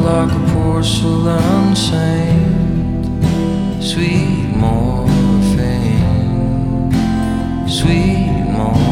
like a porcelain saint. Sweet morphine, sweet morphine.